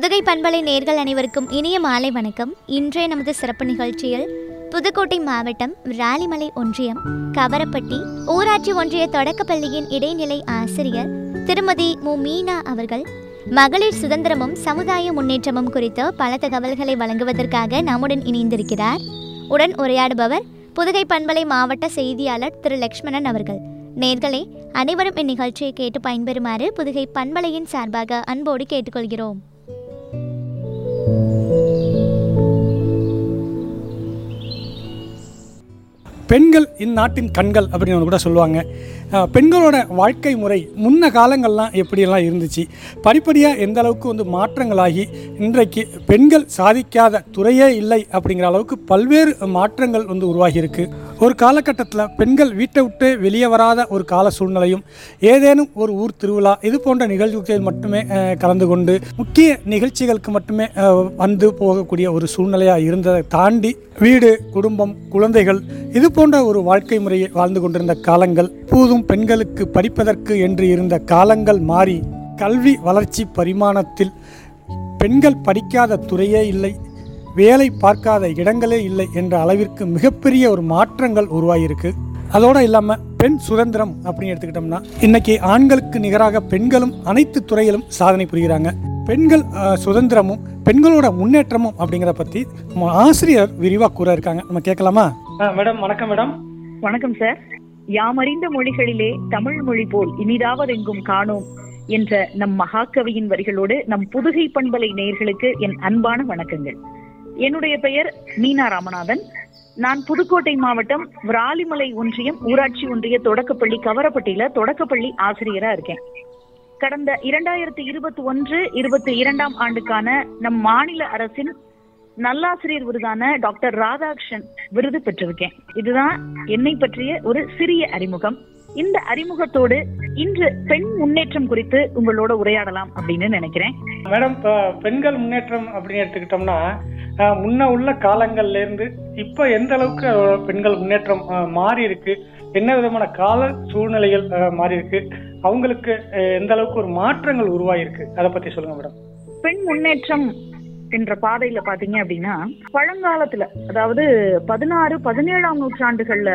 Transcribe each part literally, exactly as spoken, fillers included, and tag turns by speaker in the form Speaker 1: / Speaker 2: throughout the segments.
Speaker 1: புதுகை பண்பலை நேர்கள் அனைவருக்கும் இனிய மாலை வணக்கம். இன்றைய நமது சிறப்பு நிகழ்ச்சியில் புதுக்கோட்டை மாவட்டம் விராலிமலை ஒன்றியம் கவரப்பட்டி ஊராட்சி ஒன்றிய தொடக்கப்பள்ளியின் இடைநிலை ஆசிரியர் திருமதி மு மீனா அவர்கள் மகளிர் சுதந்திரமும் சமுதாய முன்னேற்றமும் குறித்து பல தகவல்களை வழங்குவதற்காக நம்முடன் இணைந்திருக்கிறார். உடன் உரையாடுபவர் புதுகை பண்பலை மாவட்ட செய்தியாளர் திரு லக்ஷ்மணன் அவர்கள். நேர்களே, அனைவரும் இந்நிகழ்ச்சியை கேட்டு பயன்பெறுமாறு புதுகை பண்பலையின் சார்பாக அன்போடு கேட்டுக்கொள்கிறோம்.
Speaker 2: பெண்கள் இந்நாட்டின் கண்கள் அப்படின்னு கூட சொல்லுவாங்க. பெண்களோட வாழ்க்கை முறை முன்ன காலங்கள்லாம் எப்படியெல்லாம் இருந்துச்சு, படிப்படியாக எந்த அளவுக்கு வந்து மாற்றங்களாகி இன்றைக்கு பெண்கள் சாதிக்காத துறையே இல்லை அப்படிங்கிற அளவுக்கு பல்வேறு மாற்றங்கள் வந்து உருவாகியிருக்கு. ஒரு காலகட்டத்தில் பெண்கள் வீட்டை விட்டு வெளியே வராத ஒரு கால சூழ்நிலையும், ஏதேனும் ஒரு ஊர் திருவிழா இது போன்ற நிகழ்ச்சிகளில் மட்டுமே கலந்து கொண்டு முக்கிய நிகழ்ச்சிகளுக்கு மட்டுமே வந்து போகக்கூடிய ஒரு சூழ்நிலையாக இருந்ததை தாண்டி வீடு, குடும்பம், குழந்தைகள் இது போன்ற ஒரு வாழ்க்கை முறையை வாழ்ந்து கொண்டிருந்த காலங்கள், பூதும் பெண்களுக்கு படிப்பதற்கு என்று இருந்த காலங்கள் மாறி கல்வி வளர்ச்சி பரிமாணத்தில் பெண்கள் படிக்காத துறையே இல்லை, வேலை பார்க்காத இடங்களே இல்லை என்ற அளவிற்கு மிகப்பெரிய ஒரு மாற்றங்கள் உருவாகியிருக்கு. அதோடு இல்லாமல் பெண் சுதந்திரம் அப்படின்னு எடுத்துக்கிட்டோம்னா இன்னைக்கு ஆண்களுக்கு நிகராக பெண்களும் அனைத்து துறையிலும் சாதனை புரிகிறாங்க. பெண்கள் சுதந்திரமும் பெண்களோட முன்னேற்றமும் அப்படிங்கிறத பற்றி ஆசிரியர் விரிவாக கூற இருக்காங்க. நம்ம கேட்கலாமா? மேடம் வணக்கம். மேடம்
Speaker 3: வணக்கம் சார். யாமறிந்த மொழிகளிலே தமிழ் மொழி போல் இனிதாவதெங்கும் காணோம் என்ற நம் மகாகவியின் வரிகளோடு நம் புதுகை பண்பலை நேயர்களுக்கு என் அன்பான வணக்கங்கள். என்னுடைய பெயர் மீனா ராமநாதன். நான் புதுக்கோட்டை மாவட்டம் விராலிமலை ஒன்றியம் ஊராட்சி ஒன்றிய தொடக்கப்பள்ளி கவரப்பட்டியில தொடக்கப்பள்ளி ஆசிரியரா இருக்கேன். கடந்த இரண்டாயிரத்தி இருபத்தி ஒன்று இருபத்தி இரண்டாம் ஆண்டுக்கான நம் மாநில அரசின் நல்லாசிரியர் விருதான டாக்டர் ராதாகிருஷ்ணன் விருது பெற்றிருக்கேன். இதுதான் என்னை பற்றிய ஒரு சிறிய அறிமுகம். இந்த அறிமுகத்தோடு இன்று பெண் முன்னேற்றம் குறித்து உங்களோட உரையாடலாம் அப்படின்னு நினைக்கிறேன்.
Speaker 2: மேடம், பெண்கள் முன்னேற்றம் அப்படின்னு எடுத்துக்கிட்டோம்னா முன்ன உள்ள காலங்கள்ல இருந்து இப்ப எந்த அளவுக்கு பெண்கள் முன்னேற்றம் மாறி இருக்கு, என்ன விதமான கால சூழ்நிலைகள் மாறி இருக்கு, அவங்களுக்கு எந்த அளவுக்கு ஒரு மாற்றங்கள் உருவாயிருக்கு, அதை பத்தி சொல்லுங்க மேடம்.
Speaker 3: பெண் முன்னேற்றம் என்ற பாதையில பாத்தீங்க அப்படின்னா பழங்காலத்துல, அதாவது பதினாறு பதினேழாம் நூற்றாண்டுகள்ல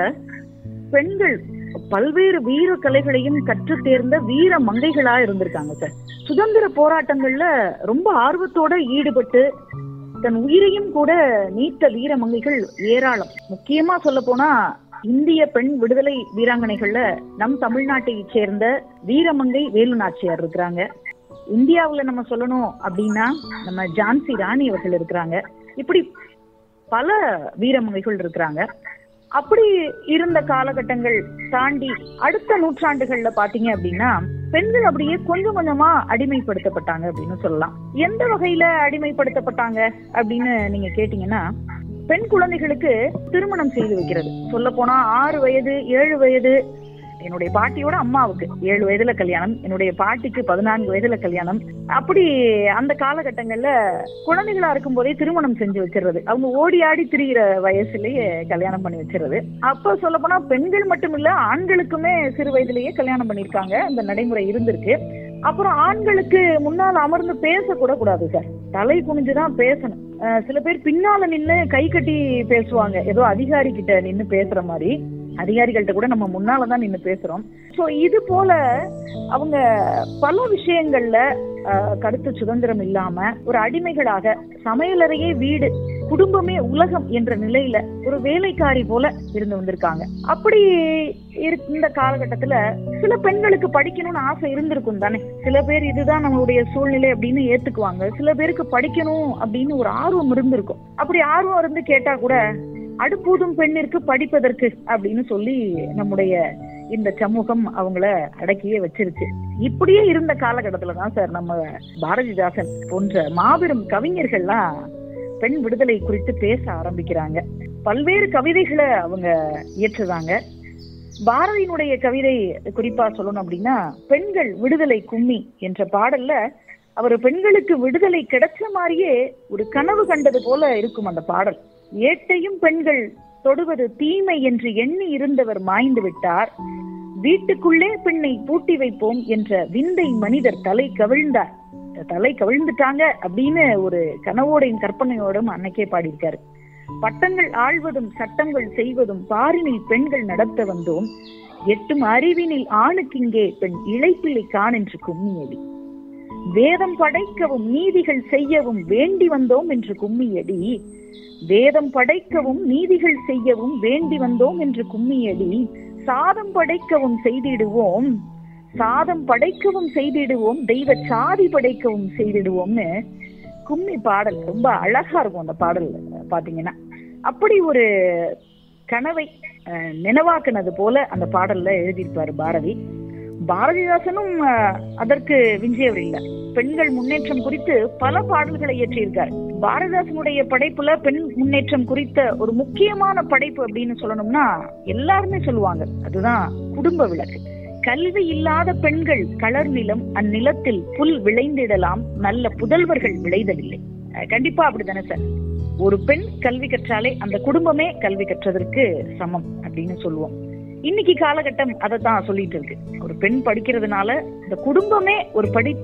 Speaker 3: பெண்கள் பல்வேறு வீர கலைகளையும் கற்று தேர்ந்த வீர மங்கைகளா இருந்திருக்காங்க சார். சுதந்திர போராட்டங்கள்ல ரொம்ப ஆர்வத்தோட ஈடுபட்டு தன் உயிரையும் கூட நீத்த வீர மங்கைகள் ஏராளம். முக்கியமா சொல்ல போனா இந்திய பெண் விடுதலை வீராங்கனைகள்ல நம் தமிழ்நாட்டை சேர்ந்த வீரமங்கை வேலு நாச்சியார் இருக்கிறாங்க. இந்தியாவுல நம்ம சொல்லணும் அப்படின்னா நம்ம ஜான்சி ராணி அவர்கள் இருக்கிறாங்க. இப்படி பல வீரமங்கைகள் இருக்கிறாங்க. அப்படி இருந்த காலகட்டங்கள் தாண்டி அடுத்த நூற்றாண்டுகள்ல பாத்தீங்க அப்படின்னா பெண்கள் அப்படியே கொஞ்சம் கொஞ்சமா அடிமைப்படுத்தப்பட்டாங்க அப்படின்னு சொல்லலாம். எந்த வகையில அடிமைப்படுத்தப்பட்டாங்க அப்படின்னு நீங்க கேட்டீங்கன்னா, பெண் குழந்தைகளுக்கு திருமணம் செய்து வைக்கிறது. சொல்ல போனா ஆறு வயது ஏழு வயது, என்னுடைய பாட்டியோட அம்மாவுக்கு ஏழு வயதுல கல்யாணம், என்னுடைய பாட்டிக்கு பதினான்கு வயதுல கல்யாணம். அப்படி அந்த காலகட்டங்கள்ல குழந்தைகளா இருக்கும் போதே திருமணம் செஞ்சு வச்சிருது. அவங்க ஓடி ஆடி திரிகிற வயசுலயே கல்யாணம் பண்ணி வச்சிருது. அப்ப சொல்ல போனா பெண்கள் மட்டும் இல்ல, ஆண்களுக்குமே சிறு வயதிலேயே கல்யாணம் பண்ணிருக்காங்க. அந்த நடைமுறை இருந்திருக்கு. அப்புறம் ஆண்களுக்கு முன்னால் அமர்ந்து பேச கூட கூடாது சார், தலை குனிஞ்சுதான் பேசணும். சில பேர் பின்னால நின்னு கை கட்டி பேசுவாங்க, ஏதோ அதிகாரி கிட்ட நின்னு பேசுற மாதிரி. அதிகாரிகள்கிட்ட கூட நம்ம முன்னாலதான் நின்று பேசுறோம். சோ இது போல அவங்க பல விஷயங்கள்ல கருத்து சுதந்திரம் இல்லாம ஒரு அடிமைகளாக சமையலறையே வீடு, குடும்பமே உலகம் என்ற நிலையில ஒரு வேலைக்காரி போல இருந்து வந்திருக்காங்க. அப்படி இந்த காலகட்டத்துல சில பெண்களுக்கு படிக்கணும்னு ஆசை இருந்திருக்கும் தானே. சில பேர் இதுதான் நம்மளுடைய சூழ்நிலை அப்படின்னு ஏத்துக்குவாங்க. சில பேருக்கு படிக்கணும் அப்படின்னு ஒரு ஆர்வம் இருந்திருக்கும். அப்படி ஆர்வம் இருந்து கேட்டா கூட அடுப்பூதும் பெண்ணிற்கு படிப்பதற்கு அப்படின்னு சொல்லி நம்முடைய இந்த சமூகம் அவங்கள அடக்கியே வச்சிருச்சு. இப்படியே இருந்த காலகட்டத்துலதான் சார் நம்ம பாரதிதாசன் போன்ற மாபெரும் கவிஞர்கள்லாம் பெண் விடுதலை குறித்து பேச ஆரம்பிக்கிறாங்க. பல்வேறு கவிதைகளை அவங்க இயற்றுறாங்க. பாரதியினுடைய கவிதை குறிப்பா சொல்லணும் அப்படின்னா பெண்கள் விடுதலை கும்மி என்ற பாடல்ல அவர் பெண்களுக்கு விடுதலை கிடைச்ச மாதிரியே ஒரு கனவு கண்டது போல இருக்கும் அந்த பாடல். ஏட்டையும் பெண்கள் தொடுவது தீமை என்று எண்ணி இருந்தவர் மாய்ந்து விட்டார், வீட்டுக்குள்ளே பெண்ணை பூட்டி வைப்போம் என்ற விந்தை மனிதர் தலை கவிழ்ந்தார். தலை கவிழ்ந்துட்டாங்க அப்படின்னு ஒரு கனவோடையும் கற்பனையோடும் அன்னைக்கே பாடியிருக்காரு. பட்டங்கள் ஆழ்வதும் சட்டங்கள் செய்வதும் பாரினில் பெண்கள் நடத்த வந்தோம், எட்டும் அறிவினில் ஆணுக்கிங்கே பெண் இளைப்பிள்ளை காணென்று கும்மியடி, வேதம் படைக்கவும் நீதிகள் செய்யவும் வேண்டி வந்தோம் என்று கும்மியடி, வேதம் படைக்கவும் நீதிகள் செய்யவும் வேண்டி வந்தோம் என்று கும்மியடி, சாதம் படைக்கவும் செய்திடுவோம், சாதம் படைக்கவும் செய்திடுவோம், தெய்வ சாதி படைக்கவும் செய்திடுவோம்னு கும்மி பாடல் ரொம்ப அழகா இருக்கும். அந்த பாடல் பாத்தீங்கன்னா அப்படி ஒரு கனவை நினைவாக்குனது போல அந்த பாடல்ல எழுதியிருப்பாரு பாரதி. பாரதிதாசனும் அதற்கு விஞ்சியவர் இல்லை. பெண்கள் முன்னேற்றம் குறித்து பல பாடல்களை இயற்றியிருக்காரு. பாரதிதாசனுடைய படைப்புல பெண் முன்னேற்றம் குறித்த ஒரு முக்கியமான படைப்பு அப்படின்னு சொல்லணும்னா எல்லாருமே சொல்லுவாங்க, அதுதான் குடும்ப விளக்கு. கல்வி இல்லாத பெண்கள் களர் நிலம் அந்நிலத்தில் புல் விளைந்திடலாம், நல்ல புதல்வர்கள் விளைதலில்லை. கண்டிப்பா அப்படித்தானே சார்? ஒரு பெண் கல்வி கற்றாலே அந்த குடும்பமே கல்வி கற்றதற்கு சமம் அப்படின்னு சொல்லுவோம். இன்னைக்கு காலகட்டம் அதை தான் சொல்லிட்டு இருக்கு. ஒரு பெண் படிக்கிறதுனால இந்த குடும்பமே ஒரு படித்த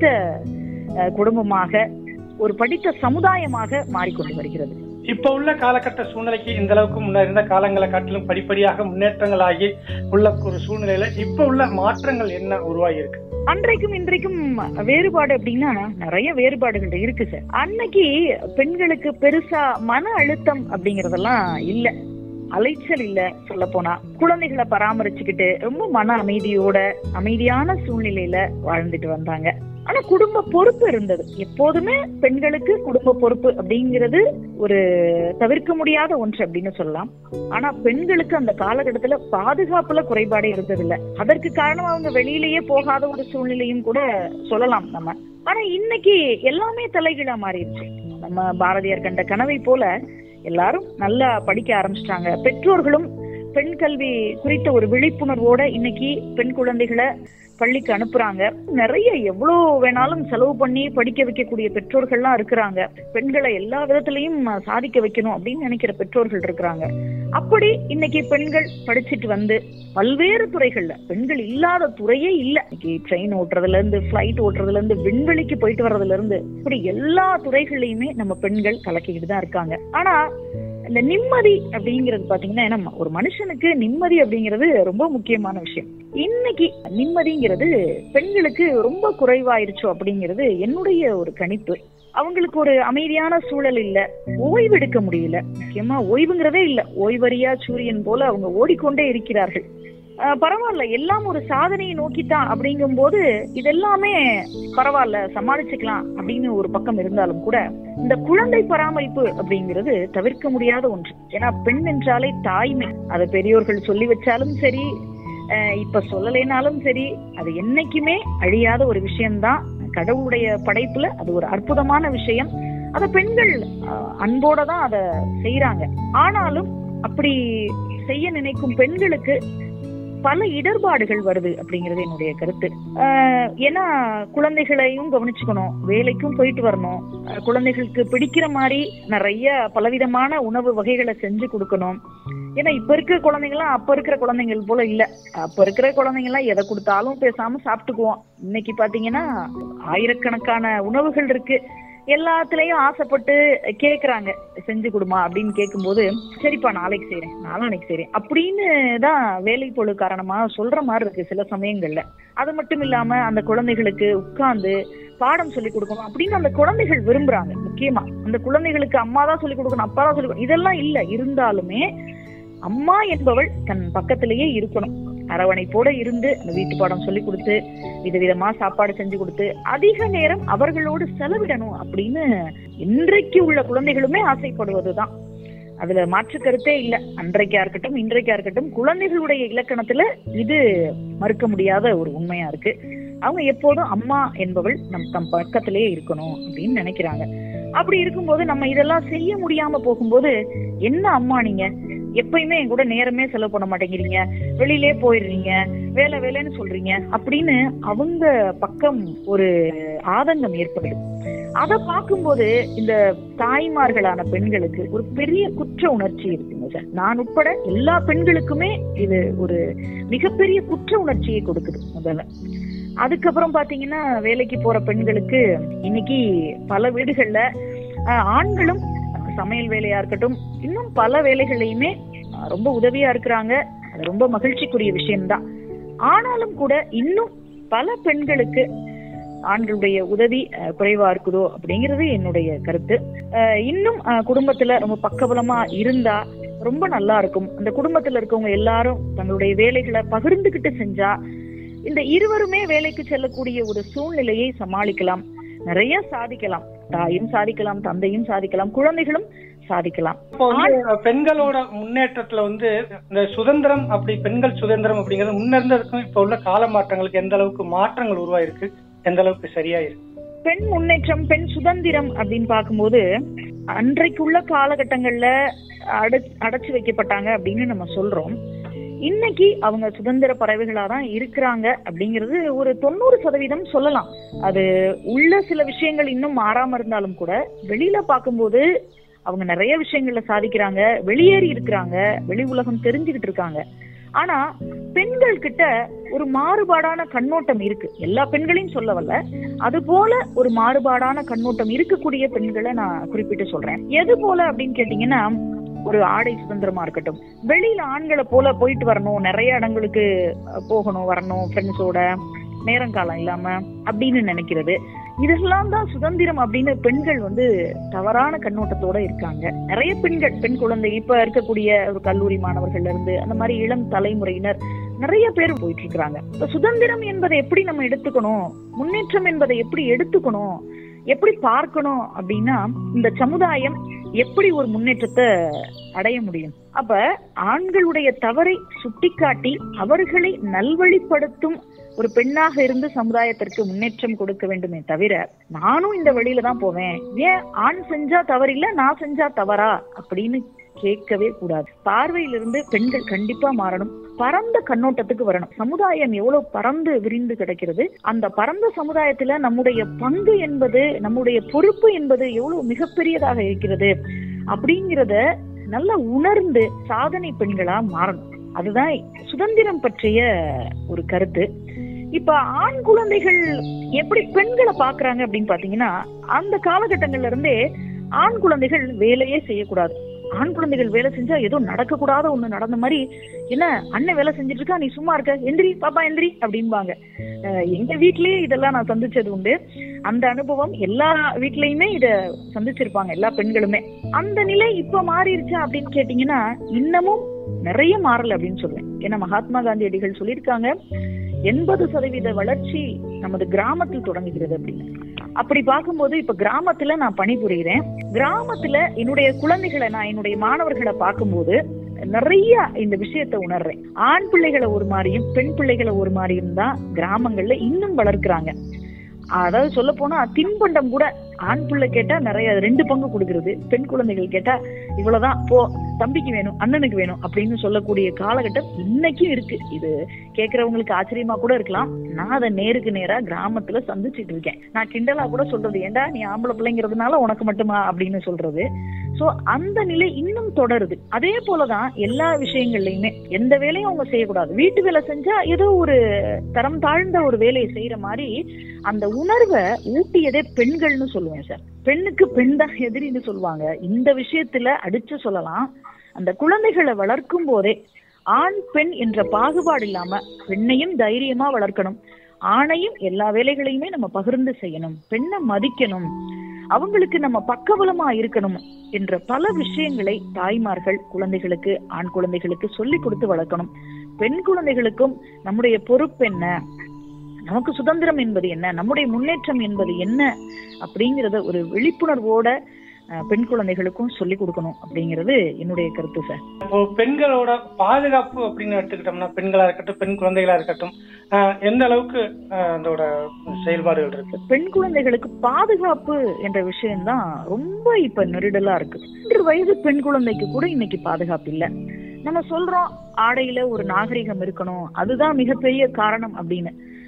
Speaker 3: குடும்பமாக, ஒரு படித்த சமுதாயமாக மாறிக்கொண்டு வருகிறது.
Speaker 2: இப்ப உள்ள காலகட்ட சூழ்நிலைக்கு இந்த அளவுக்கு முன்ன இருந்த காலங்களை காட்டிலும் படிப்படியாக முன்னேற்றங்கள் ஆகி உள்ள ஒரு சூழ்நிலையில இப்ப உள்ள மாற்றங்கள் என்ன உருவாகி இருக்கு?
Speaker 3: அன்றைக்கும் இன்றைக்கும் வேறுபாடு அப்படின்னா நிறைய வேறுபாடுகள் இருக்கு சார். அன்னைக்கு பெண்களுக்கு பெருசா மன அழுத்தம் அப்படிங்கறதெல்லாம் இல்ல, அலைச்சல் இல்ல. சொல்ல போனா குழந்தைகளை பராமரிச்சுக்கிட்டு ரொம்ப மன அமைதியோட அமைதியான சூழ்நிலையில வாழ்ந்துட்டு வந்தாங்க. ஆனா குடும்ப பொறுப்பு இருந்தது. எப்போதுமே பெண்களுக்கு குடும்ப பொறுப்பு அப்படிங்கிறது ஒரு தவிர்க்க முடியாத ஒன்று அப்படின்னு சொல்லலாம். ஆனா பெண்களுக்கு அந்த காலகட்டத்துல பாதுகாப்புல குறைபாடே இருந்தது இல்ல. அதற்கு காரணம் அவங்க வெளியிலேயே போகாத ஒரு சூழ்நிலையும் கூட சொல்லலாம் நம்ம. ஆனா இன்னைக்கு எல்லாமே தலைகீழா மாறிடுச்சு. நம்ம பாரதியார் கண்ட கனவை போல எல்லாரும் நல்லா படிக்க ஆரம்பிச்சிட்டாங்க. பெற்றோர்களும் பெண் கல்வி குறித்த ஒரு விழிப்புணர்வோட இன்னைக்கு பெண் குழந்தைகளை பள்ளிக்கு அனுப்புறாங்க. நிறைய எவ்வளவு வேணாலும் செலவு பண்ணி படிக்க வைக்கக்கூடிய பெற்றோர்கள்லாம் இருக்கிறாங்க. பெண்களை எல்லா விதத்திலையும் சாதிக்க வைக்கணும் அப்படின்னு நினைக்கிற பெற்றோர்கள் இருக்கிறாங்க. அப்படி இன்னைக்கு பெண்கள் படிச்சுட்டு வந்து பல்வேறு துறைகள்ல, பெண்கள் இல்லாத துறையே இல்லை. இன்னைக்கு ட்ரெயின் ஓட்டுறதுல இருந்து, பிளைட் ஓட்டுறதுல இருந்து, விண்வெளிக்கு போயிட்டு வர்றதுல இருந்து, இப்படி எல்லா துறைகள்லயுமே நம்ம பெண்கள் கலக்கிக்கிட்டு தான் இருக்காங்க. ஆனா இந்த நிம்மதி அப்படிங்கிறது பாத்தீங்கன்னா, நம்ம ஒரு மனுஷனுக்கு நிம்மதி அப்படிங்கிறது ரொம்ப முக்கியமான விஷயம். இன்னைக்கு நிம்மதிங்கிறது பெண்களுக்கு ரொம்ப குறைவாயிருச்சோ அப்படிங்கிறது என்னுடைய ஒரு கணிப்பு. அவங்களுக்கு ஒரு அமைதியான சூழல் இல்ல, ஓய்வு எடுக்க முடியல. முக்கியமா ஓய்வுங்கிறதே இல்ல. ஓய்வறியா சூரியன் போல அவங்க ஓடிக்கொண்டே இருக்கிறார்கள். பரவாயில்ல, எல்லாம் ஒரு சாதனையை நோக்கித்தான் அப்படிங்கும் போது இதெல்லாமே பரவாயில்ல, சமாளிச்சுக்கலாம் அப்படின்னு ஒரு பக்கம் இருந்தாலும் கூட இந்த குழந்தை பராமரிப்பு அப்படிங்கிறது தவிர்க்க முடியாத ஒன்று. ஏன்னா பெண் என்றாலே தாய்மை. அதை பெரியோர்கள் சொல்லி வச்சாலும் சரி, இப்ப சொல்லலைனாலும் சரி, அது என்னைக்குமே அழியாத ஒரு விஷயம்தான். கடவுளுடைய படைப்புல அது ஒரு அற்புதமான விஷயம். அத பெண்கள் அன்போட தான் அதை செய்யறாங்க. ஆனாலும் அப்படி செய்ய நினைக்கும் பெண்களுக்கு பல இடர்பாடுகள் வருது அப்படிங்கிறது என்னுடைய கருத்து. ஆஹ் ஏன்னா குழந்தைகளையும் கவனிச்சுக்கணும், வேலைக்கும் போயிட்டு வரணும், குழந்தைகளுக்கு பிடிக்கிற மாதிரி நிறைய பலவிதமான உணவு வகைகளை செஞ்சு கொடுக்கணும். ஏன்னா இப்ப இருக்கிற குழந்தைங்கலாம் அப்ப இருக்கிற குழந்தைகள் போல இல்ல. அப்ப இருக்கிற குழந்தைங்க எல்லாம் எதை கொடுத்தாலும் பேசாம சாப்பிட்டுக்குவோம். இன்னைக்கு பாத்தீங்கன்னா ஆயிரக்கணக்கான உணவுகள் இருக்கு. எல்லாத்துலயும் ஆசைப்பட்டு கேக்குறாங்க, செஞ்சு கொடுமா அப்படின்னு கேட்கும்போது, சரிப்பா நாளைக்கு செய்யறேன், நாளானைக்கு செய்யறேன் அப்படின்னு தான் வேலை பொழு காரணமா சொல்ற மாதிரி இருக்கு சில சமயங்கள்ல. அது மட்டும் இல்லாம அந்த குழந்தைகளுக்கு உட்கார்ந்து பாடம் சொல்லி கொடுக்கணும் அப்படின்னு அந்த குழந்தைகள் விரும்புறாங்க. முக்கியமா அந்த குழந்தைகளுக்கு அம்மா தான் சொல்லி கொடுக்கணும், அப்பா தான் சொல்லி கொடுக்கணும், இதெல்லாம் இல்ல. இருந்தாலுமே அம்மா என்பவள் தன் பக்கத்திலேயே இருக்கணும். அரவணைப்போட இருந்து அந்த வீட்டு பாடம் சொல்லி கொடுத்து, விதவிதமா சாப்பாடு செஞ்சு கொடுத்து, அதிக நேரம் அவர்களோடு செலவிடணும் அப்படின்னு இன்றைக்கு உள்ள குழந்தைகளுமே ஆசைப்படுவதுதான். அதுல மாற்று கருத்தே இல்லை. அன்றைக்கா இருக்கட்டும் இன்றைக்கா இருக்கட்டும், குழந்தைகளுடைய இலக்கணத்துல இது மறுக்க முடியாத ஒரு உண்மையா இருக்கு. அவங்க எப்போதும் அம்மா என்பவள் நம் தம் பக்கத்திலேயே இருக்கணும் அப்படின்னு நினைக்கிறாங்க. அப்படி இருக்கும்போது நம்ம இதெல்லாம் செய்ய முடியாம போகும்போது, என்ன அம்மா நீங்க எப்பயுமே என் கூட நேரமே செலவு பண்ண மாட்டேங்கிறீங்க, வெளியிலே போயிடுறீங்க, வேலை வேலைன்னு சொல்றீங்க அப்படின்னு அவங்க பக்கம் ஒரு ஆதங்கம் ஏற்படுது. அதை பார்க்கும்போது இந்த தாய்மார்களான பெண்களுக்கு ஒரு பெரிய குற்ற உணர்ச்சி இருக்குங்க சார். நான் உட்பட எல்லா பெண்களுக்குமே இது ஒரு மிகப்பெரிய குற்ற உணர்ச்சியை கொடுக்குது. முதல்ல அதுக்கப்புறம் பாத்தீங்கன்னா வேலைக்கு போற பெண்களுக்கு இன்னைக்கு பல வீடுகள்ல ஆண்களும் சமையல் வேலையா இருக்கட்டும், இன்னும் பல வேலைகளையுமே ரொம்ப உதவியா இருக்கிறாங்க. அது ரொம்ப மகிழ்ச்சிக்குரிய விஷயம்தான். ஆனாலும் கூட இன்னும் பல பெண்களுக்கு ஆண்களுடைய உதவி குறைவா இருக்குதோ அப்படிங்கிறது என்னுடைய கருத்து. இன்னும் குடும்பத்துல ரொம்ப பக்கபலமா இருந்தா ரொம்ப நல்லா இருக்கும். அந்த குடும்பத்துல இருக்கவங்க எல்லாரும் தங்களுடைய வேலைகளை பகிர்ந்துகிட்டு செஞ்சா இந்த இருவருமே வேலைக்கு செல்லக்கூடிய ஒரு சூழ்நிலையை சமாளிக்கலாம், நிறைய சாதிக்கலாம். தாயும் சாதிக்கலாம், தந்தையும் சாதிக்கலாம், குழந்தைகளும் சாதிக்கலாம்.
Speaker 2: இப்போ பெண்களோட முன்னேற்றத்துல வந்து இந்த சுதந்திரம் அப்படி பெண்கள் சுதந்திரம் அப்படிங்கிறது முன்ன இருந்ததுக்கும் இப்ப உள்ள கால மாற்றங்களுக்கு எந்த அளவுக்கு மாற்றங்கள் உருவாயிருக்கு, எந்த அளவுக்கு சரியா இருக்கு?
Speaker 3: பெண் முன்னேற்றம், பெண் சுதந்திரம் அப்படின்னு பார்க்கும்போது அன்றைக்குள்ள காலகட்டங்கள்ல அடை அடைச்சு வைக்கப்பட்டாங்க அப்படின்னு நம்ம சொல்றோம். இன்னைக்கு அவங்க சுதந்திர பறவைகளா தான் இருக்கிறாங்க அப்படிங்கிறது ஒரு தொண்ணூறு சதவீதம் சொல்லலாம். அது உள்ள சில விஷயங்கள் இன்னும் மாறாம இருந்தாலும் கூட வெளியில பார்க்கும்போது அவங்க நிறைய விஷயங்கள்ல சாதிக்கிறாங்க, வெளியேறி இருக்கிறாங்க, வெளி உலகம் தெரிஞ்சுக்கிட்டு இருக்காங்க. ஆனா பெண்கள் கிட்ட ஒரு மாறுபாடான கண்ணோட்டம் இருக்கு. எல்லா பெண்களையும் சொல்ல வரல, அது போல ஒரு மாறுபாடான கண்ணோட்டம் இருக்கக்கூடிய பெண்களை நான் குறிப்பிட்டு சொல்றேன். எது போல அப்படின்னு கேட்டீங்கன்னா, ஒரு ஆடை சுதந்திரமா இருக்கட்டும், வெளியில ஆண்களை போல போயிட்டு வரணும், நிறைய இடங்களுக்கு போகணும் வரணும், ஃப்ரெண்ட்ஸோட நேரங்காலம் இல்லாம அப்படின்னு நினைக்கிறது, இதெல்லாம் தான் சுதந்திரம் அப்படின்னு பெண்கள் வந்து தவறான கண்ணோட்டத்தோட இருக்காங்க. நிறைய பெண்கள், பெண் குழந்தை, இப்ப இருக்கக்கூடிய ஒரு கல்லூரி மாணவர்கள்ல இருந்து அந்த மாதிரி இளம் தலைமுறையினர் நிறைய பேர் போயிட்டு இருக்கிறாங்க. இப்ப சுதந்திரம் என்பதை எப்படி நம்ம எடுத்துக்கணும், முன்னேற்றம் என்பதை எப்படி எடுத்துக்கணும், எப்படி பார்க்கணும் அப்படின்னா, இந்த சமுதாயம் எப்படி ஒரு முன்னேற்றத்தை அடைய முடியும்? அப்ப ஆண்களுடைய தவறை சுட்டிக்காட்டி அவர்களை நல்வழிப்படுத்தும் ஒரு பெண்ணாக இருந்து சமுதாயத்திற்கு முன்னேற்றம் கொடுக்க வேண்டுமே தவிர, நானும் இந்த வழியில தான் போவேன், ஏன் ஆண் செஞ்சா தவறில்லை நான் செஞ்சா தவறா அப்படின்னு கேட்கவே கூடாது. பார்வையிலிருந்து பெண்கள் கண்டிப்பா மாறணும், பரந்த கண்ணோட்டத்துக்கு வரணும். சமுதாயம் எவ்வளவு பறந்து விரிந்து கிடக்கிறது, அந்த பரந்த சமுதாயத்துல நம்முடைய பங்கு என்பது, நம்முடைய பொறுப்பு என்பது எவ்வளவு மிகப்பெரியதாக இருக்கிறது அப்படிங்கிறத நல்லா உணர்ந்து சாதனை பெண்களா மாறணும். அதுதான் சுதந்திரம் பற்றிய ஒரு கருத்து. இப்ப ஆண் குழந்தைகள் எப்படி பெண்களை பாக்குறாங்க அப்படின்னு பாத்தீங்கன்னா, அந்த காலகட்டங்கள்ல இருந்தே ஆண் குழந்தைகள் வேலையே செய்யக்கூடாது, ஆண் குழந்தைகள் வேலை செஞ்சா ஏதோ நடக்க கூடாத ஒண்ணு நடந்த மாதிரி, என்ன அண்ணன் வேலை செஞ்சுட்டு இருக்கா நீ சும்மா இருக்க, எந்திரி பாப்பா எந்திரி அப்படின்பாங்க. எங்க வீட்லயே இதெல்லாம் நான் சந்திச்சது உண்டு. அந்த அனுபவம் எல்லா வீட்லயுமே இத சந்திச்சிருப்பாங்க எல்லா பெண்களுமே. அந்த நிலை இப்ப மாறிடுச்சா அப்படின்னு கேட்டீங்கன்னா, இன்னமும் நிறைய மாறல அப்படின்னு சொல்லுவேன். ஏன்னா மகாத்மா காந்தியடிகள் சொல்லியிருக்காங்க, எண்பது சதவீத வளர்ச்சி நமது கிராமத்தில் தொடங்குகிறது அப்படின்னு. அப்படி பார்க்கும்போது இப்ப கிராமத்துல நான் பணிபுரிகிறேன். கிராமத்துல என்னுடைய குழந்தைகளை, நான் என்னுடைய மாணவர்களை பார்க்கும்போது நிறைய இந்த விஷயத்த உணர்றேன். ஆண் பிள்ளைகளை ஒரு மாதிரியும் பெண் பிள்ளைகளை ஒரு மாதிரியும் தான் கிராமங்கள்ல இன்னும் வளர்க்கிறாங்க. அதாவது சொல்ல போனா தின்பண்டம் கூட ஆண் பிள்ளை கேட்டா நிறைய ரெண்டு பங்கு கொடுக்கறது, பெண் குழந்தைகள் கேட்டா இவ்வளவுதான், போ தம்பிக்கு வேணும் அண்ணனுக்கு வேணும் அப்படின்னு சொல்லக்கூடிய காலகட்டம் இன்னைக்கும் இருக்கு. இது கேட்கறவங்களுக்கு ஆச்சரியமா கூட இருக்கலாம். நான் அதை நேருக்கு நேரா கிராமத்துல சந்திச்சுட்டு இருக்கேன். நான் கிண்டலா கூட சொல்றது, ஏண்டா நீ ஆம்பளை பிள்ளைங்கிறதுனால உனக்கு மட்டுமா அப்படின்னு சொல்றது. சோ அந்த நிலை இன்னும் தொடருது. அதே போலதான் எல்லா விஷயங்கள்லயுமே எந்த வேலையும் அவங்க செய்யக்கூடாது, வீட்டு வேலை செஞ்சா ஏதோ ஒரு தரம் தாழ்ந்த ஒரு வேலையை செய்யற மாதிரி அந்த உணர்வை ஊட்டியதே பெண்கள்னு சொல்லுவேன் சார். பெண்ணுக்கு பெண் தான் எதிரின்னு சொல்லுவாங்க. இந்த விஷயத்துல அடிச்சு சொல்லலாம், அந்த குழந்தைகளை வளர்க்கும் போதே ஆண் பெண் என்ற பாகுபாடு இல்லாம பெண்ணையும் தைரியமா வளர்க்கணும், ஆணையும் எல்லா வேலைகளையுமே நம்ம பகிர்ந்து செய்யணும், பெண்ணை மதிக்கணும், அவங்களுக்கு நம்ம பக்கபலமா இருக்கணும் என்ற பல விஷயங்களை தாய்மார்கள் குழந்தைகளுக்கு, ஆண் குழந்தைகளுக்கு சொல்லி கொடுத்து வளர்க்கணும். பெண் குழந்தைகளுக்கும் நம்முடைய பொறுப்பு என்ன, நமக்கு சுதந்திரம் என்பது என்ன, நம்முடைய முன்னேற்றம் என்பது என்ன அப்படிங்கறத ஒரு விழிப்புணர்வோட பெண் குழந்தைகளுக்கும் சொல்லி கொடுக்கணும் அப்படிங்கிறது என்னுடைய கருத்து சார்.
Speaker 2: இப்போ பெண்களோட பாதுகாப்பு அப்படின்னு எடுத்துக்கிட்டோம்னா, பெண்களா இருக்கட்டும் பெண் குழந்தைகளா இருக்கட்டும், எந்த அளவுக்கு அதோட செயல்பாடுகள் இருக்கு?
Speaker 3: பெண் குழந்தைகளுக்கு பாதுகாப்பு என்ற விஷயம்தான் ரொம்ப இப்ப நெருடலா இருக்கு. மூன்று வயது பெண் குழந்தைக்கு கூட இன்னைக்கு பாதுகாப்பு இல்லை. நம்ம சொல்றோம் ஆடையில ஒரு நாகரிகம் இருக்கணும், அதுதான் மிகப்பெரிய காரணம் அப்படின்னு.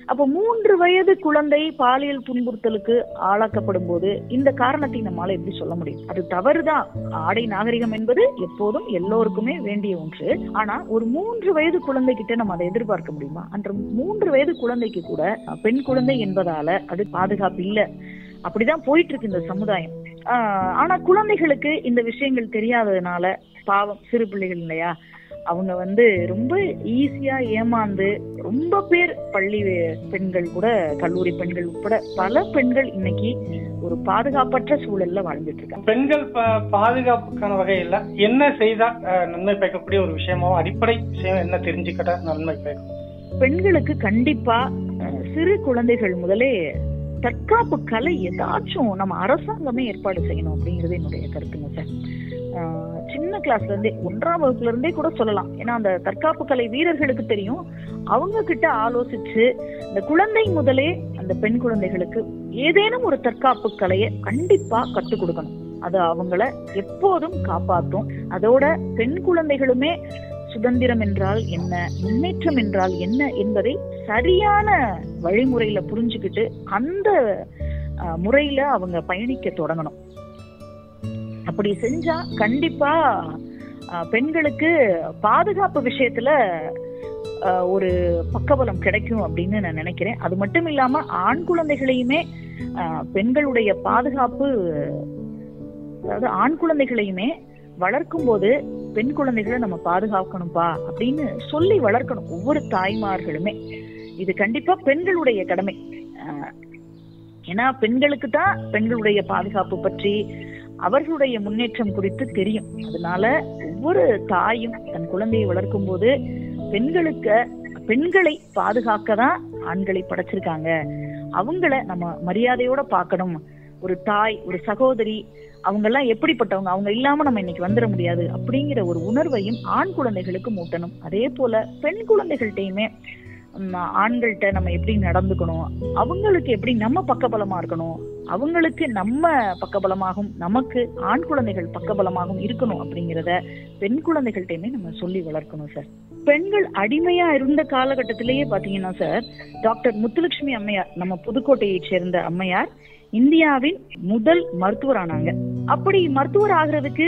Speaker 3: அப்ப மூன்று வயது குழந்தை பாலியல் துன்புறுத்தலுக்கு ஆளாக்கப்படும் போது இந்த காரணத்தை நம்மால எப்படி சொல்ல முடியும்? அது தவறுதான். ஆடை நாகரிகம் என்பது எப்போதும் எல்லோருக்குமே வேண்டிய ஒன்று. ஆனா ஒரு மூன்று வயது குழந்தை கிட்ட நம்ம அதை எதிர்பார்க்க முடியுமா? அந்த மூன்று வயது குழந்தைக்கு கூட பெண் குழந்தை என்பதால அது பாதுகாப்பு இல்ல. அப்படிதான் போயிட்டு இருக்கு இந்த சமுதாயம். ஆஹ் ஆனா குழந்தைகளுக்கு இந்த விஷயங்கள் தெரியாததுனால பாவம் சிறு பிள்ளைகள் இல்லையா, அவங்க வந்து ரொம்ப ஈஸியா ஏமாந்து ரொம்ப பேர் பள்ளி பெண்கள் கூட, கல்லூரி பெண்கள் உட்பட பல பெண்கள் இன்னைக்கு ஒரு பாதுகாப்பற்ற சூழல்ல வாழ்ந்துட்டு இருக்காங்க.
Speaker 2: பெண்கள் பாதுகாப்புக்கான வகையில என்ன செய்தா நன்மை பயக்கக்கூடிய ஒரு விஷயமாவும் அடிப்படை விஷயம் என்ன தெரிஞ்சுக்கிட்ட நன்மை பயக்கும்?
Speaker 3: பெண்களுக்கு கண்டிப்பா சிறு குழந்தைகள் முதலே தற்காப்பு கலை ஏதாச்சும் நம்ம அரசாங்கமே ஏற்பாடு செய்யணும் அப்படிங்கிறது என்னுடைய கருத்துங்க சார். சின்ன கிளாஸ்ல இருந்தே, ஒன்றாம் வகுப்புல இருந்தே கூட சொல்லலாம். ஏன்னா அந்த தற்காப்பு கலை வீரர்களுக்கு தெரியும். அவங்க கிட்ட ஆலோசிச்சு இந்த குழந்தை முதலே அந்த பெண் குழந்தைகளுக்கு ஏதேனும் ஒரு தற்காப்பு கலையை கண்டிப்பா கற்றுக் கொடுக்கணும். அது அவங்கள எப்போதும் காப்பாற்றும். அதோட பெண் குழந்தைகளுமே சுதந்திரம் என்றால் என்ன, முன்னேற்றம் என்றால் என்ன என்பதை சரியான வழிமுறையில புரிஞ்சுக்கிட்டு அந்த முறையில அவங்க பயணிக்க தொடங்கணும். அப்படி செஞ்சா கண்டிப்பா பெண்களுக்கு பாதுகாப்பு விஷயத்துல ஒரு பக்கபலம் கிடைக்கும் அப்படின்னு நான் நினைக்கிறேன். அது மட்டும் இல்லாம ஆண் குழந்தைகளையுமே பெண்களுடைய பாதுகாப்பு, அதாவது ஆண் குழந்தைகளையுமே வளர்க்கும் போது பெண் குழந்தைகளை நம்ம பாதுகாக்கணும்பா அப்படின்னு சொல்லி வளர்க்கணும் ஒவ்வொரு தாய்மார்களுமே. இது கண்டிப்பா பெண்களுடைய கடமை. ஏன்னா பெண்களுக்கு தான் பெண்களுடைய பாதுகாப்பு பற்றி, அவர்களுடைய முன்னேற்றம் குறித்து தெரியும். அதனால ஒவ்வொரு தாயும் தன் குழந்தையை வளர்க்கும் போது பெண்களுக்கு பெண்களை பாதுகாக்க தான் ஆண்களை படைச்சிருக்காங்க. அவங்கள நம்ம மரியாதையோட பார்க்கணும். ஒரு தாய், ஒரு சகோதரி, அவங்க எல்லாம் எப்படிப்பட்டவங்க, அவங்க இல்லாம நம்ம இன்னைக்கு வந்துட முடியாது அப்படிங்கிற ஒரு உணர்வையும் ஆண் குழந்தைகளுக்கு மூட்டணும். அதே போல பெண் குழந்தைகள்கிட்டயுமே ஆண்கள்கிட்ட நம்ம எப்படி நடந்துக்கணும், அவங்களுக்கு எப்படி நம்ம பக்கபலமா இருக்கணும், அவங்களுக்கு நம்ம பக்கபலமாகவும் நமக்கு ஆண் குழந்தைகள் பக்கபலமாகவும் இருக்கணும் அப்படிங்கிறத பெண் குழந்தைகள்கிட்டயுமே நம்ம சொல்லி வளர்க்கணும் சார். பெண்கள் அடிமையா இருந்த காலகட்டத்திலேயே பாத்தீங்கன்னா சார், டாக்டர் முத்துலட்சுமி அம்மையார், நம்ம புதுக்கோட்டையை சேர்ந்த அம்மையார், இந்தியாவின் முதல் மருத்துவர் ஆனாங்க. அப்படி மருத்துவர் ஆகுறதுக்கு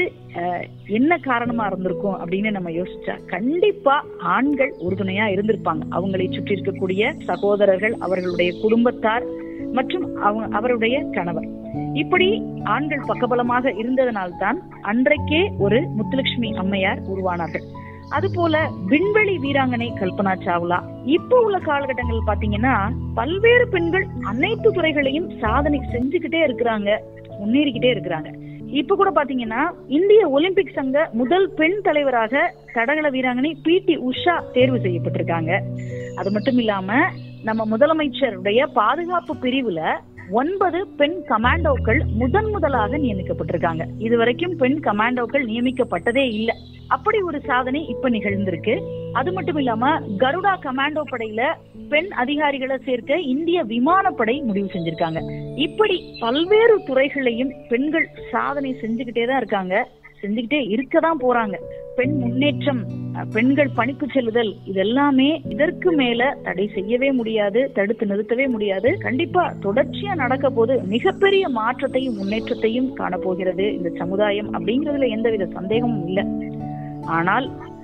Speaker 3: என்ன காரணமா இருந்திருக்கும் அப்படின்னு நம்ம யோசிச்சா கண்டிப்பா ஆண்கள் உறுதுணையா இருந்திருப்பாங்க. அவங்களை சுற்றி இருக்கக்கூடிய சகோதரர்கள், அவர்களுடைய குடும்பத்தார் மற்றும் அவருடைய கணவர், இப்படி ஆண்கள் பக்கபலமாக இருந்ததனால்தான் அன்றைக்கே ஒரு முத்துலட்சுமி அம்மையார் உருவானார்கள். அது போல விண்வெளி வீராங்கனை கல்பனா சாவ்லா. இப்போ உள்ள காலகட்டங்கள் பாத்தீங்கன்னா பல்வேறு பெண்கள் அனைத்து துறைகளையும் சாதனை செஞ்சுக்கிட்டே இருக்கிறாங்க, முன்னேறிக்கிட்டே இருக்கிறாங்க. இப்ப கூட பாத்தீங்கன்னா இந்திய ஒலிம்பிக் சங்க முதல் பெண் தலைவராக தடகள வீராங்கனை பி டி உஷா தேர்வு செய்யப்பட்டிருக்காங்க. அது மட்டும் இல்லாம நம்ம முதலமைச்சருடைய பாதுகாப்பு பிரிவுல ஒன்பது பெண் கமாண்டோக்கள் முதன் முதலாக நியமிக்கப்பட்டிருக்காங்க. இதுவரைக்கும் பெண் கமாண்டோக்கள் நியமிக்கப்பட்டதே இல்லை. அப்படி ஒரு சாதனை இப்ப நிகழ்ந்திருக்கு. அது மட்டும் இல்லாம கருடா கமாண்டோ படையில பெண் அதிகாரிகளை சேர்க்க இந்திய விமானப்படை முடிவு செஞ்சிருக்காங்க. இப்படி பல்வேறு துறைகளையும் பெண்கள் சாதனை செஞ்சுக்கிட்டே தான் இருக்காங்க, செஞ்சுக்கிட்டே இருக்கதான் போறாங்க. பெண் முன்னேற்றம், பெண்கள் பணிக்கு செல்லுதல், இதெல்லாமே இதற்கு மேல தடை செய்யவே முடியாது, தடுத்து நிறுத்தவே முடியாது. கண்டிப்பா தொடர்ச்சியா நடக்க போது மிகப்பெரிய மாற்றத்தையும் முன்னேற்றத்தையும் காணப்போகிறது இந்த சமுதாயம் அப்படிங்கிறதுல எந்தவித சந்தேகமும் இல்லை. ஆனால்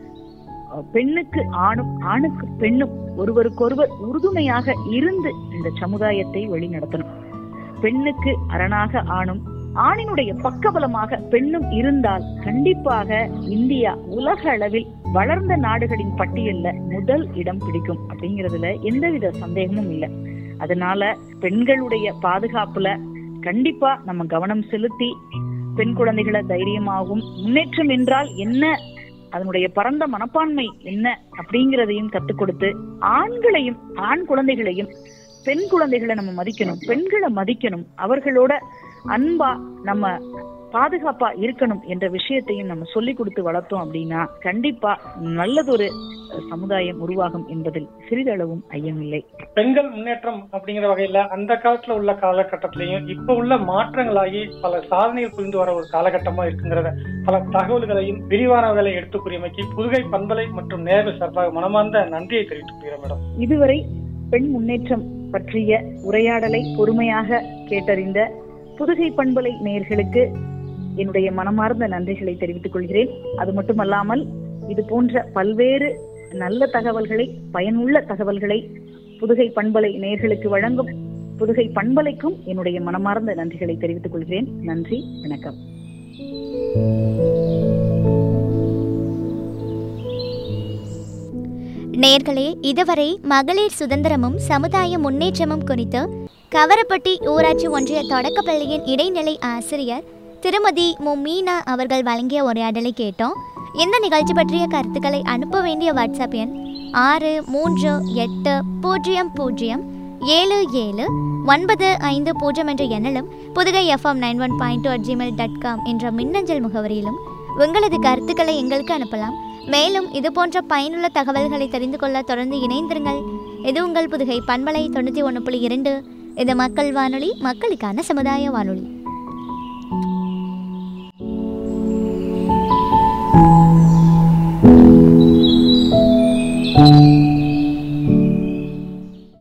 Speaker 3: பெண்ணுக்கு ஆணும், ஆணுக்கு பெண்ணும் ஒருவருக்கொருவர் உறுதுணையாக இருந்து இந்த சமுதாயத்தை வழிநடத்தணும். பெண்ணுக்கு அரணாக ஆணும், ஆணினுடைய பக்கபலமாக பெண்ணும் இருந்தால் கண்டிப்பாக இந்தியா உலக அளவில் வளர்ந்த நாடுகளின் பட்டியல்ல முதல் இடம் பிடிக்கும் அப்படிங்கிறதுல எந்தவித சந்தேகமும் இல்லை. அதனால பெண்களுடைய பாதுகாப்புல கண்டிப்பா நம்ம கவனம் செலுத்தி பெண் குழந்தைகளை தைரியமாகவும், முன்னேற்றம் என்றால் என்ன, அதனுடைய பரந்த மனப்பான்மை என்ன அப்படிங்கிறதையும் கத்துக் கொடுத்து ஆண்களையும் ஆண் குழந்தைகளையும் பெண் குழந்தைகளை நம்ம மதிக்கணும், பெண்களை மதிக்கணும், அவர்களோட அன்பா நம்ம பாதுகாப்பா இருக்கணும் என்ற விஷயத்தையும் நம்ம சொல்லி கொடுத்து வளர்த்தோம் அப்படின்னா கண்டிப்பா நல்லதொரு சமுதாயம் உருவாகும் என்பதில் சிறிதளவும் ஐயமில்லை.
Speaker 2: பெண்கள் முன்னேற்றம் அப்படிங்கிற வகையில அந்த காலத்துல உள்ள காலகட்டத்திலையும் இப்ப உள்ள மாற்றங்களாகி பல சாதனைகள் புரிந்து வர ஒரு காலகட்டமா இருக்குங்கிறத பல தகவல்களையும் விரிவானவர்களை எடுத்துக் கூறியமைக்கு புதுகை பண்பலை மற்றும் நேர்வு சார்பாக மனமார்ந்த நன்றியை தெரிவித்துக் கொள்கிறேன் மேடம்.
Speaker 3: இதுவரை பெண் முன்னேற்றம் பற்றிய உரையாடலை பொறுமையாக கேட்டறிந்த புதுகை பண்பலை நேயர்களுக்கு என்னுடைய மனமார்ந்த நன்றிகளை தெரிவித்துக் கொள்கிறேன். அது மட்டுமல்லாமல் இது போன்ற பல்வேறு நல்ல தகவல்களை, பயனுள்ள தகவல்களை புதுகை பண்பலை நேயர்களுக்கு வழங்கும் புதுகை பண்பலைக்கும் என்னுடைய மனமார்ந்த நன்றிகளை தெரிவித்துக் கொள்கிறேன். நன்றி, வணக்கம்.
Speaker 1: நேர்களே, இதுவரை மகளிர் சுதந்திரமும் சமுதாய முன்னேற்றமும் குறித்து கவரப்பட்டி ஊராட்சி ஒன்றிய தொடக்கப்பள்ளியின் இடைநிலை ஆசிரியர் திருமதி மு மீனா அவர்கள் வழங்கிய உரையாடலை கேட்டோம். இந்த நிகழ்ச்சி பற்றிய கருத்துக்களை அனுப்ப வேண்டிய வாட்ஸ்அப் எண் ஆறு மூன்று எட்டு பூஜ்ஜியம் பூஜ்ஜியம் ஏழு ஏழு ஒன்பது ஐந்து பூஜ்ஜியம் என்ற எண்ணிலும் Pudugai FM nine one point two at Gmail dot com என்ற மின்னஞ்சல் முகவரியிலும் உங்களது கருத்துக்களை எங்களுக்கு அனுப்பலாம். மேலும் இது போன்ற பயனுள்ள தகவல்களை தெரிந்து கொள்ள தொடர்ந்து இணைந்திருங்கள். இது உங்கள் புதுகை பண்பலை தொண்ணூற்றி ஒன்று புள்ளி இரண்டு. இது மக்கள் வானொலி, மக்களுக்கான சமுதாய வானொலி.